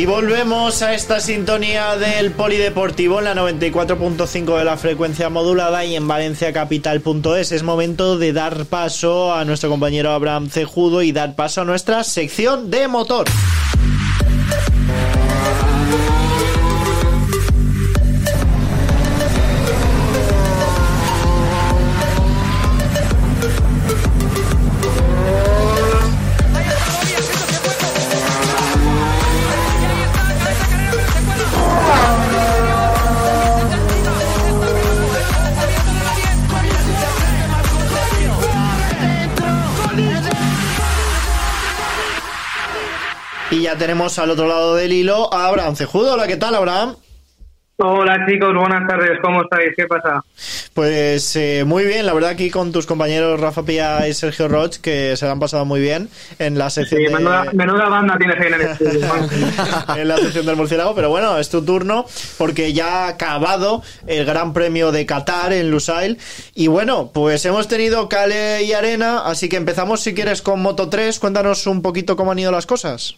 Y volvemos a esta sintonía del Polideportivo en la 94.5 de la frecuencia modulada y en valenciacapital.es. Es momento de dar paso a nuestro compañero Abraham Cejudo y dar paso a nuestra sección de motor. Y ya tenemos al otro lado del hilo a Abraham Cejudo. Hola, ¿qué tal, Abraham? Hola chicos, buenas tardes, ¿cómo estáis? ¿Qué pasa? Pues muy bien, la verdad, aquí con tus compañeros Rafa Pía y Sergio Roch, que se lo han pasado muy bien en la sección menuda banda tienes ahí en el estudio. en la sección del murciélago, pero bueno, es tu turno porque ya ha acabado el Gran Premio de Qatar en Lusail y bueno, pues hemos tenido Cale y arena, así que empezamos si quieres con Moto3, cuéntanos un poquito cómo han ido las cosas.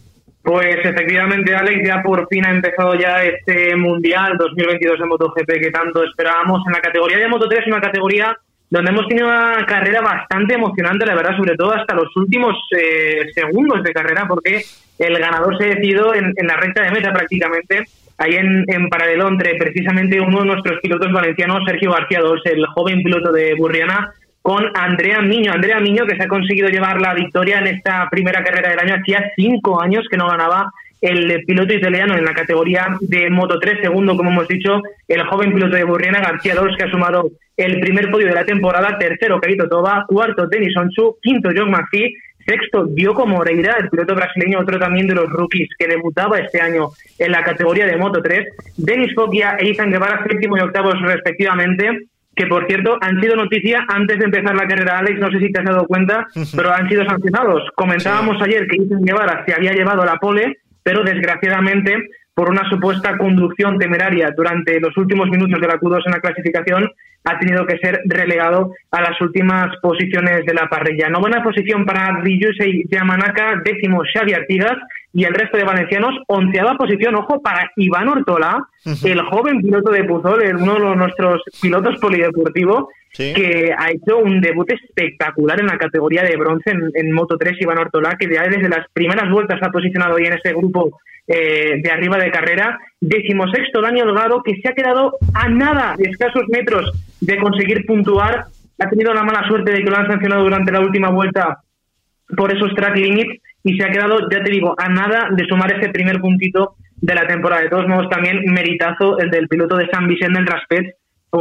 Pues efectivamente, Alex, ya por fin ha empezado ya este Mundial 2022 de MotoGP que tanto esperábamos. En la categoría de Moto3, una categoría donde hemos tenido una carrera bastante emocionante, la verdad, sobre todo hasta los últimos segundos de carrera, porque el ganador se decidió en la recta de meta prácticamente, ahí en paralelo entre precisamente uno de nuestros pilotos valencianos, Sergio García Dols, el joven piloto de Burriana, con Andrea Miño, que se ha conseguido llevar la victoria en esta primera carrera del año. Hacía 5 años que no ganaba el piloto italiano en la categoría de Moto3. Segundo, como hemos dicho, el joven piloto de Burriana, García Dols, que ha sumado el primer podio de la temporada. Tercero, Carito Toba. Cuarto, Denis Onsu. Quinto, John McPhee. Sexto, Diogo Moreira, el piloto brasileño, otro también de los rookies que debutaba este año en la categoria de Moto3. Denis Foggia e Izan Guevara, séptimo y octavo respectivamente, que por cierto han sido noticia antes de empezar la carrera, Alex, no sé si te has dado cuenta, pero han sido sancionados. Comentábamos ayer que Izan Guevara se había llevado la pole, pero desgraciadamente por una supuesta conducción temeraria durante los últimos minutos de la Q2 en la clasificación, ha tenido que ser relegado a las últimas posiciones de la parrilla. Novena posición para Ryusei Yamanaka, décimo Xavi Artigas, y el resto de valencianos, 11ª posición, ojo, para Iván Ortola, el joven piloto de Puzol, uno de nuestros pilotos polideportivos, ¿sí?, que ha hecho un debut espectacular en la categoría de bronce en Moto3. Iván Ortola, que ya desde las primeras vueltas ha posicionado ahí en ese grupo de arriba de carrera. 16º Dani Holgado, que se ha quedado a nada de escasos metros de conseguir puntuar. Ha tenido la mala suerte de que lo han sancionado durante la última vuelta por esos track limits y se ha quedado, ya te digo, a nada de sumar ese primer puntito de la temporada. De todos modos, también meritazo el del piloto de San Vicente del Raspet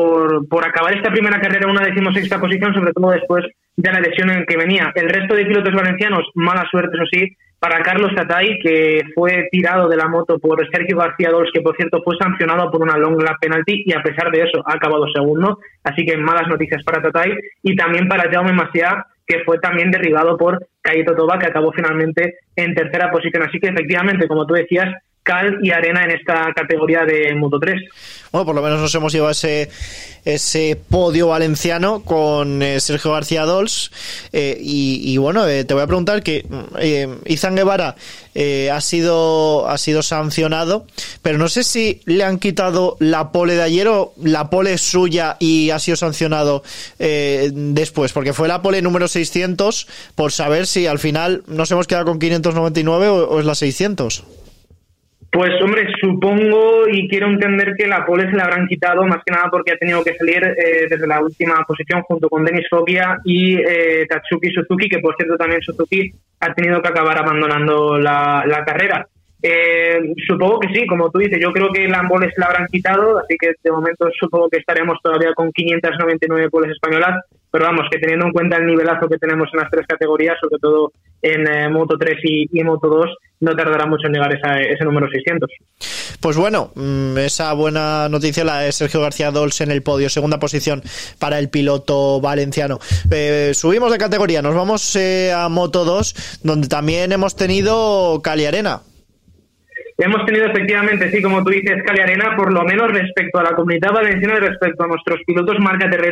por acabar esta primera carrera en una 16ª posición, sobre todo después de la lesión en que venía. El resto de pilotos valencianos, mala suerte, eso sí, para Carlos Tatay, que fue tirado de la moto por Sergio García Dols, que por cierto fue sancionado por una long lap penalty y a pesar de eso ha acabado segundo, así que malas noticias para Tatay. Y también para Jaume Macià, que fue también derribado por Carito Toba, que acabó finalmente en tercera posición. Así que efectivamente, como tú decías, cal y arena en esta categoría de Moto3. Bueno, por lo menos nos hemos llevado ese podio valenciano con Sergio García Dols y bueno, te voy a preguntar que Izan Guevara ha sido sancionado, pero no sé si le han quitado la pole de ayer o la pole es suya y ha sido sancionado después, porque fue la pole número 600, por saber si al final nos hemos quedado con 599 o es la 600. Pues hombre, supongo y quiero entender que la pole se la habrán quitado más que nada porque ha tenido que salir desde la última posición junto con Denis Foggia y Tatsuki Suzuki, que por cierto también Suzuki ha tenido que acabar abandonando la carrera. Supongo que sí, como tú dices, yo creo que la pole se la habrán quitado, así que de momento supongo que estaremos todavía con 599 poles españolas, pero vamos, que teniendo en cuenta el nivelazo que tenemos en las tres categorías, sobre todo en Moto3 y Moto2, no tardará mucho en llegar ese número 600. Pues bueno, esa buena noticia la de Sergio García Dols en el podio, segunda posición para el piloto valenciano. Subimos de categoría, nos vamos a Moto2, donde también hemos tenido Cali Arena. Hemos tenido efectivamente, sí, como tú dices, Cali Arena, por lo menos respecto a la Comunitat Valenciana y respecto a nuestros pilotos marca Terreta,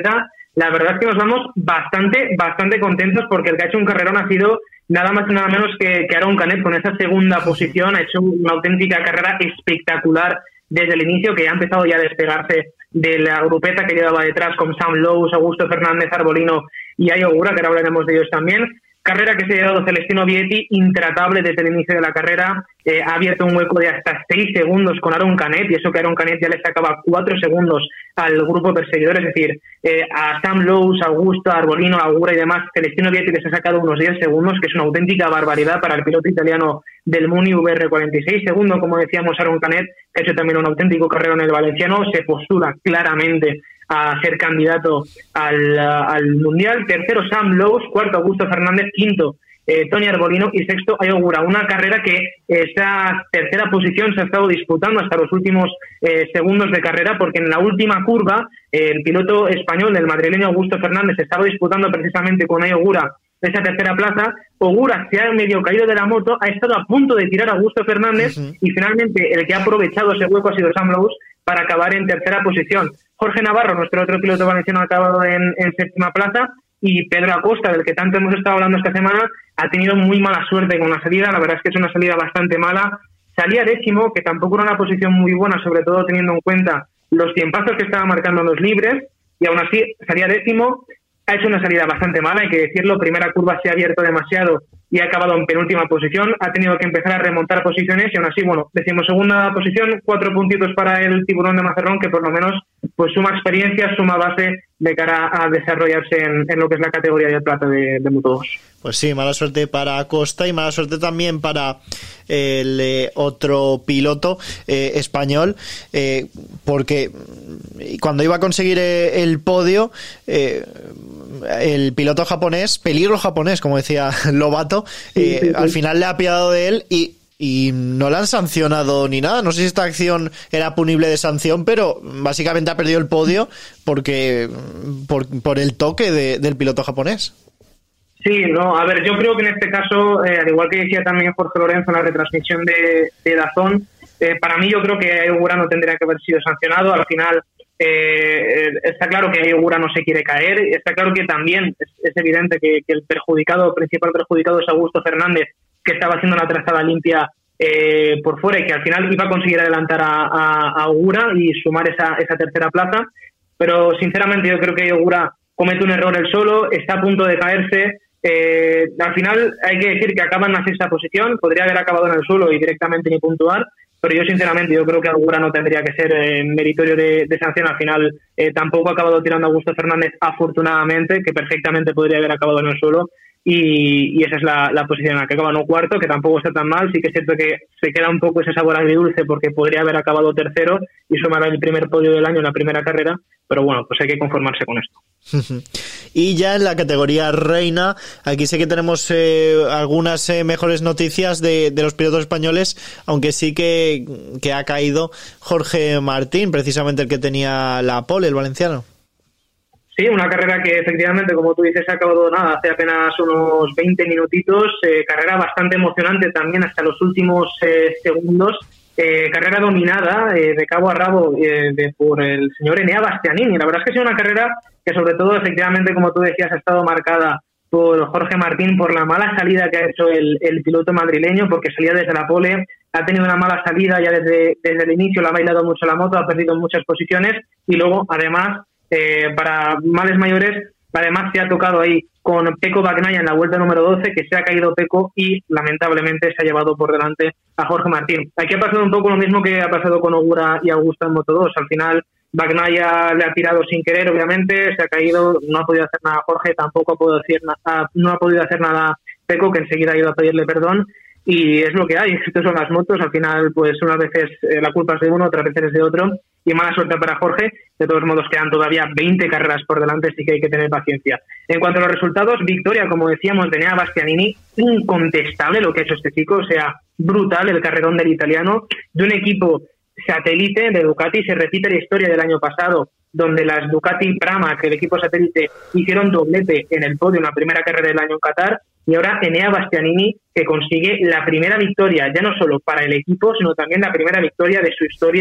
la verdad es que nos vamos bastante contentos, porque el que ha hecho un carrerón ha sido nada más y nada menos que Aaron Canet, con esa segunda posición. Ha hecho una auténtica carrera espectacular desde el inicio, que ha empezado ya a despegarse de la grupeta que llevaba detrás con Sam Lowes, Augusto Fernández, Arbolino y Ai Ogura, que ahora hablaremos de ellos también. Carrera que se ha llevado Celestino Vietti, intratable desde el inicio de la carrera. Ha abierto un hueco de hasta 6 segundos con Aaron Canet, y eso que Aaron Canet ya le sacaba 4 segundos al grupo perseguidor, es decir, a Sam Lowes, Augusto, Arbolino, Agura y demás, Celestino Vietti les ha sacado unos 10 segundos, que es una auténtica barbaridad para el piloto italiano del Muni VR46. Segundo, como decíamos, Aaron Canet, que ha hecho también un auténtico carrera en el valenciano, se postula claramente a ser candidato al Mundial. Tercero, Sam Lowes. Cuarto, Augusto Fernández. Quinto, Tony Arbolino. Y sexto, Ai Ogura. Una carrera que esa tercera posición se ha estado disputando hasta los últimos segundos de carrera, porque en la última curva el piloto español, el madrileño Augusto Fernández, estaba disputando precisamente con Ai Ogura esa tercera plaza. Ogura se ha medio caído de la moto, ha estado a punto de tirar a Augusto Fernández, y finalmente el que ha aprovechado ese hueco ha sido Sam Lowes para acabar en tercera posición. Jorge Navarro, nuestro otro piloto valenciano, ha acabado en séptima plaza, y Pedro Acosta, del que tanto hemos estado hablando esta semana, ha tenido muy mala suerte con la salida. La verdad es que es una salida bastante mala. Salía décimo, que tampoco era una posición muy buena, sobre todo teniendo en cuenta los tiempazos que estaba marcando en los libres, y aún así salía décimo. Ha hecho una salida bastante mala, hay que decirlo. Primera curva se ha abierto demasiado y ha acabado en penúltima posición. Ha tenido que empezar a remontar posiciones, y aún así, bueno, decimosegunda posición, 4 puntitos para el Tiburón de Mazarrón, que por lo menos pues suma experiencia, suma base de cara a desarrollarse en lo que es la categoría de plata de Moto2. Pues sí, mala suerte para Acosta, y mala suerte también para el otro piloto español, porque cuando iba a conseguir el podio, el piloto japonés, peligro japonés, como decía Lobato, al final le ha apiadado de él y no le han sancionado ni nada. No sé si esta acción era punible de sanción, pero básicamente ha perdido el podio porque por el toque del piloto japonés. Sí, no, a ver, yo creo que en este caso, al igual que decía también Jorge Lorenzo en la retransmisión de DAZN, para mí yo creo que Ai Ogura no tendría que haber sido sancionado. Al final, está claro que Ai Ogura no se quiere caer, está claro que también es evidente que el principal perjudicado es Augusto Fernández, que estaba haciendo una trazada limpia por fuera, y que al final iba a conseguir adelantar a Ogura y sumar esa tercera plaza. Pero sinceramente yo creo que Ai Ogura comete un error él solo, está a punto de caerse. Al final hay que decir que acaba en la sexta posición, podría haber acabado en el suelo y directamente ni puntuar, pero yo sinceramente yo creo que Ogura no tendría que ser meritorio de sanción. Al final tampoco ha acabado tirando a Augusto Fernández, afortunadamente, que perfectamente podría haber acabado en el suelo, y esa es la posición en la que acaba, no cuarto, que tampoco está tan mal. Sí que es cierto que se queda un poco ese sabor agridulce, porque podría haber acabado tercero y sumar el primer podio del año en la primera carrera, pero bueno, pues hay que conformarse con esto. Y ya en la categoría reina, aquí sí que tenemos algunas mejores noticias de los pilotos españoles, aunque sí que ha caído Jorge Martín, precisamente el que tenía la pole, el valenciano. Sí, una carrera que efectivamente, como tú dices, ha acabado hace apenas unos 20 minutitos, carrera bastante emocionante también hasta los últimos segundos. Carrera dominada de cabo a rabo por el señor Enea Bastianini. La verdad es que ha sido una carrera que, sobre todo, efectivamente, como tú decías, ha estado marcada por Jorge Martín, por la mala salida que ha hecho el piloto madrileño, porque salía desde la pole, ha tenido una mala salida ya desde el inicio, le ha bailado mucho la moto, ha perdido muchas posiciones, y luego, además, para males mayores, además se ha tocado ahí con Pecco Bagnaia en la vuelta número 12, que se ha caído Pecco y lamentablemente se ha llevado por delante a Jorge Martín. Aquí ha pasado un poco lo mismo que ha pasado con Ogura y Augusto en Moto2. Al final Bagnaia le ha tirado sin querer, obviamente, se ha caído, no ha podido hacer nada Jorge, tampoco no ha podido hacer nada Pecco, que enseguida ha ido a pedirle perdón. Y es lo que hay, estas son las motos. Al final, pues unas veces la culpa es de uno, otras veces es de otro, y mala suerte para Jorge. De todos modos, quedan todavía 20 carreras por delante, así que hay que tener paciencia. En cuanto a los resultados, victoria, como decíamos, de Enea Bastianini, incontestable lo que ha hecho este chico, o sea, brutal el carrerón del italiano, de un equipo satélite de Ducati. Se repite la historia del año pasado, donde las Ducati Pramac, el equipo satélite, hicieron doblete en el podio en la primera carrera del año en Qatar, y ahora Enea Bastianini, que consigue la primera victoria, ya no solo para el equipo, sino también la primera victoria de su historia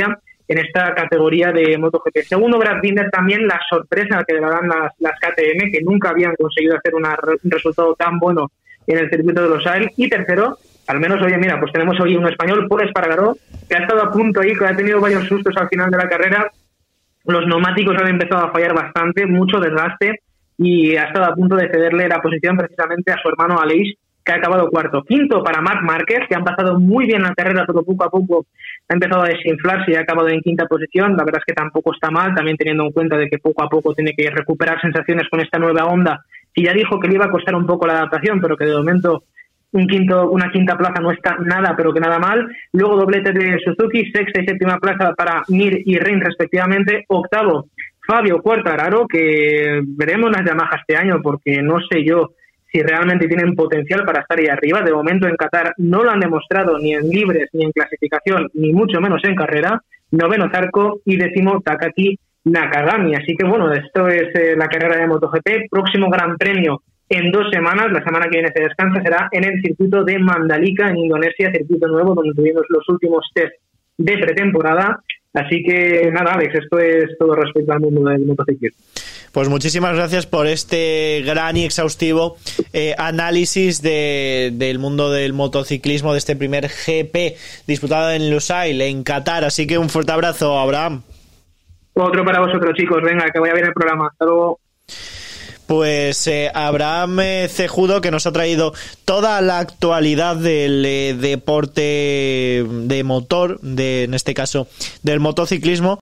en esta categoría de MotoGP. Segundo, Brad Binder, también la sorpresa que le dan las KTM, que nunca habían conseguido hacer un resultado tan bueno en el circuito de Losail. Y tercero, al menos, oye, mira, pues tenemos hoy un español, Pol Espargaró, que ha estado a punto ahí, que ha tenido varios sustos al final de la carrera. Los neumáticos han empezado a fallar bastante, mucho desgaste, y ha estado a punto de cederle la posición precisamente a su hermano Aleix, que ha acabado cuarto. Quinto para Marc Márquez, que ha pasado muy bien la carrera, pero poco a poco ha empezado a desinflarse y ha acabado en quinta posición. La verdad es que tampoco está mal, también teniendo en cuenta de que poco a poco tiene que recuperar sensaciones con esta nueva Honda, y ya dijo que le iba a costar un poco la adaptación, pero que de momento una quinta plaza no está nada, pero que nada mal. Luego doblete de Suzuki, sexta y séptima plaza para Mir y Rin respectivamente. Octavo, Fabio Quartararo, que veremos las Yamaha este año, porque no sé yo si realmente tienen potencial para estar ahí arriba. De momento en Qatar no lo han demostrado ni en libres, ni en clasificación, ni mucho menos en carrera. Noveno Zarco y décimo Takaki Nakagami. Así que bueno, esto es la carrera de MotoGP. Próximo Gran Premio en 2 semanas. La semana que viene se descansa, será en el circuito de Mandalika, en Indonesia, circuito nuevo donde tuvimos los últimos test de pretemporada. Así que nada, Alex, esto es todo respecto al mundo del motociclismo. Pues muchísimas gracias por este gran y exhaustivo análisis del mundo del motociclismo, de este primer GP disputado en Lusail, en Qatar. Así que un fuerte abrazo, Abraham. Otro para vosotros, chicos. Venga, que vaya bien el programa. Hasta luego. Pues Abraham Cejudo, que nos ha traído toda la actualidad del deporte de motor, en este caso del motociclismo.